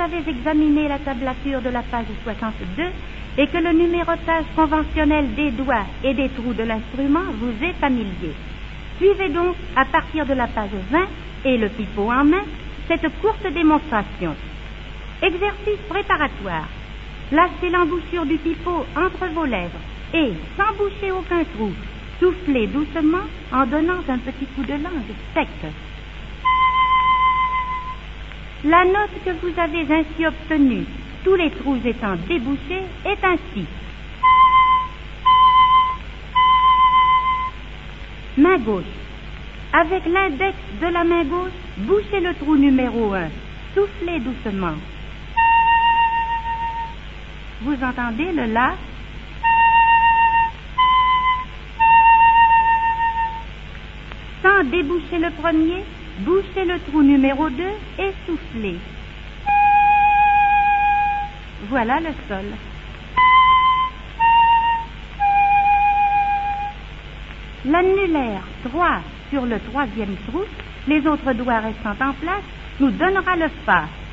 avez examiné la tablature de la page 62 et que le numérotage conventionnel des doigts et des trous de l'instrument vous est familier. Suivez donc, à partir de la page 20 et le pipeau en main, cette courte démonstration. Exercice préparatoire. Placez l'embouchure du pipeau entre vos lèvres et, sans boucher aucun trou, soufflez doucement en donnant un petit coup de langue sec. La note que vous avez ainsi obtenue, tous les trous étant débouchés, est ainsi. Main gauche. Avec l'index de la main gauche, bouchez le trou numéro 1. Soufflez doucement. Vous entendez le La? Sans déboucher le premier, bouchez le trou numéro 2 et soufflez. Voilà le sol. L'annulaire 3 sur le troisième trou, les autres doigts restant en place, nous donnera le Fa.